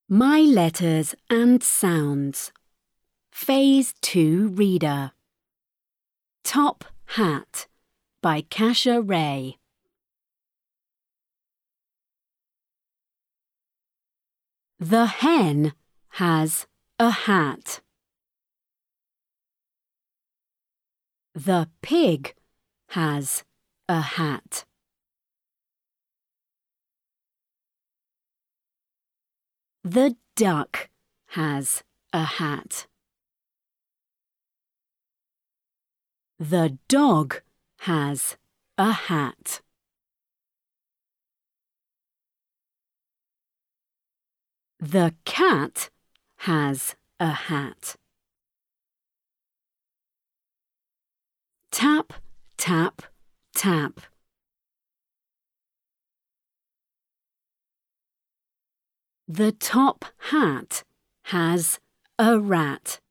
My Letters and Sounds. Phase 2 Reader. Top Hat by Kasha Ray. The hen has a hat. The pig has a hat. The duck has a hat. The dog has a hat. The cat has a hat. Tap, tap, tap. The top hat has a rat.